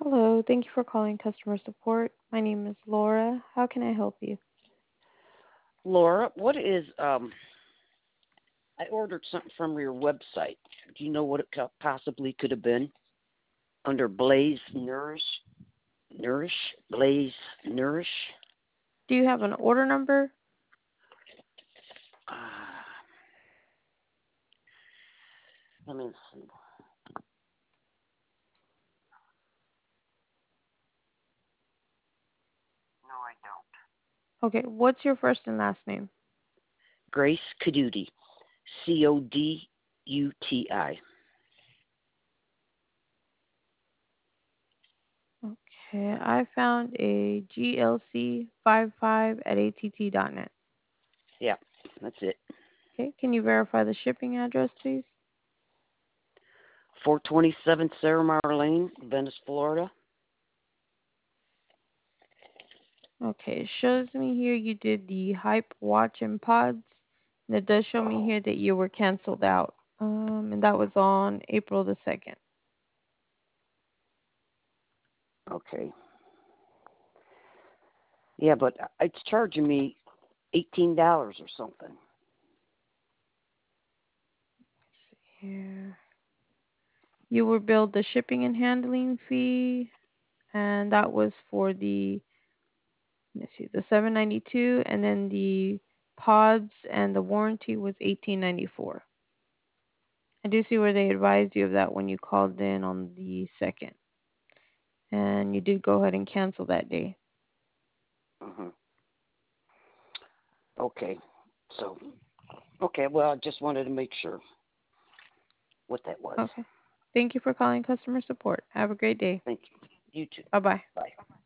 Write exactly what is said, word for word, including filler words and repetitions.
Hello, thank you for calling customer support. My name is Laura. How can I help you? Laura, what is um? I ordered something from your website. Do you know what it co- possibly could have been? Under Blaze Nourish, Nourish, Blaze Nourish. Do you have an order number? Uh, Let me see. No, I don't. Okay, what's your first and last name? Grace Caduti, C O D U T I. Okay, I found a G L C five five at A T T dot net. Yeah, that's it. Okay, can you verify the shipping address, please? four twenty-seven Sarah Lane, Venice, Florida. Okay, it shows me here you did the Hype Watch and Pods. And it does show me Oh, here that you were canceled out. Um, and that was on April the second. okay. Yeah, but it's charging me eighteen dollars or something. Here. You were billed the shipping and handling fee, and that was for the let me see, the seven ninety two, and then the pods and the warranty was eighteen ninety four. I do see where they advised you of that when you called in on the second, and you did go ahead and cancel that day. hmm Okay. So, okay. Well, I just wanted to make sure what that was. Okay. Thank you for calling customer support. Have a great day. Thank you. You too. Bye bye. Bye.